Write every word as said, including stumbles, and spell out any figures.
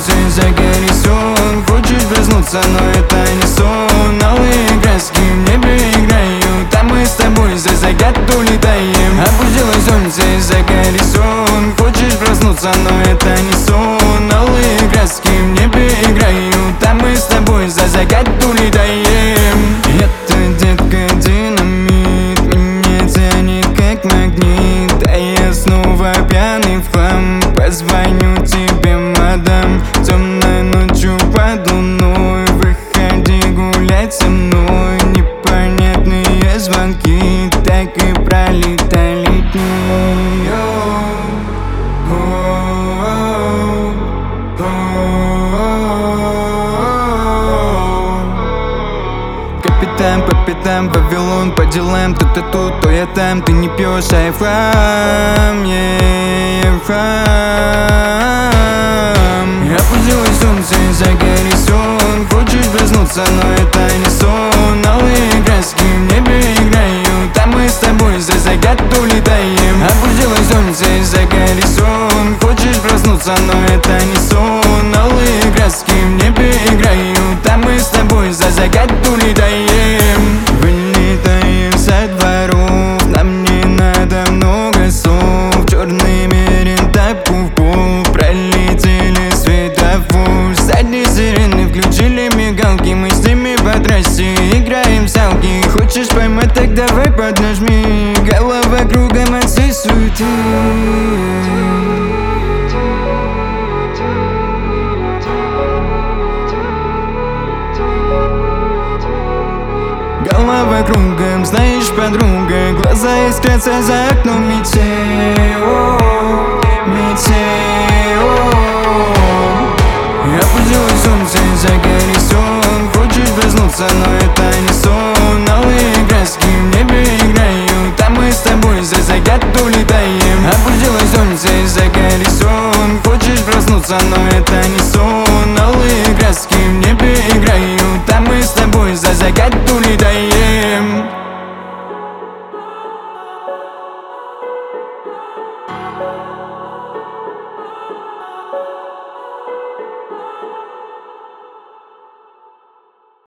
солнце за горизонт. Хочешь проснуться, но это не сон. Алые краски в небе играют, а мы с тобой за закат улетаем. Опустилось солнце за горизонт. Хочешь проснуться, но это не сон. Алые краски в небе играют, а мы с тобой за закат улетаем. Это, детка, динамит, меня тянет как магнит. А я снова пьяный в хлам. Позвоню тебе, мадам, темной ночью под луной. Выходи гулять со мной. Непонятные звонки так и пролетали дни. Капитан по пятам, Вавилон по делам. То-то тут, то я там, ты не пьешь, а я фрам, yeah, фрам. Опустилось солнце за горизонт. Хочешь проснуться, но это не сон. Алые краски в небе играют, а мы с тобой за закат улетаем. Опустилось солнце за горизонт. Хочешь проснуться, но это не сон. Алые краски в небе играют, а мы с тобой за закат улетаем. Вылетаем со дворов, нам не надо много слов. Черный мерин тапку в пол, пролетели светофор. Сзади сирены включили мигалки, мы с ними по трассе играем в салки. Хочешь поймать, так давай поднажми. Голова кругом от всей суеты. Голова кругом, знаешь, подруга. Глаза искрятся за окном метео, метео. Опустилось солнце за горизонт. Хочешь проснуться, но это не сон. Алые краски в небе играют, а мы с тобой за закат улетаем. Опустилось солнце за горизонт. Хочешь проснуться, но это не сон. Алые краски в небе играют, а мы с тобой за закат улетаем.